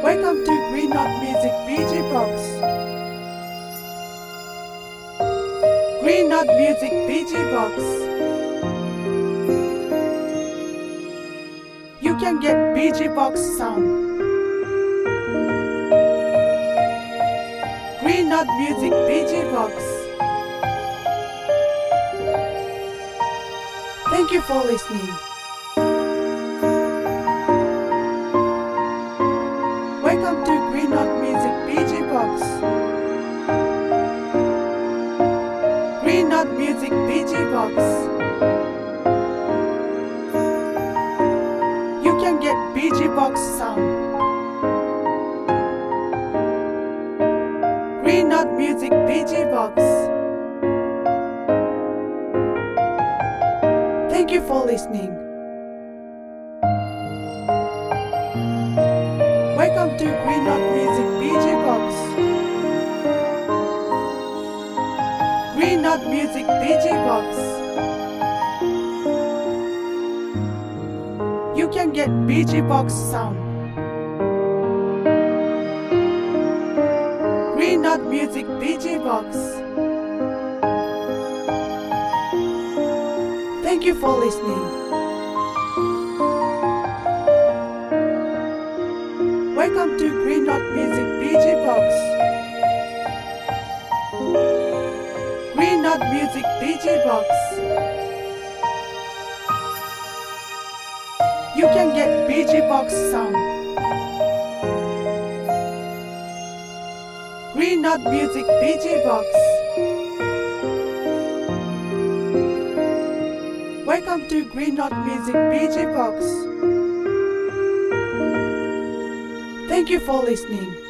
Welcome to Green Knot Music BG Box. Green Knot Music BG Box. You can get BG Box sound. Green Knot Music BG Box. Thank you for listening. Welcome to Green Knot Music BG Box. Green Knot Music BG Box. You can get BG Box sound. Green Knot Music BG Box. Thank you for listening. Welcome to Green Knot Music BG Box. Green Knot Music BG Box. You can get BG Box sound. Green Knot Music BG Box. Thank you for listening. Welcome to Green Knot Music BG Box. Green Knot Music BG Box. You can get BG Box sound. Green Knot Music BG Box. Welcome to Green Knot Music BG Box. Thank you for listening.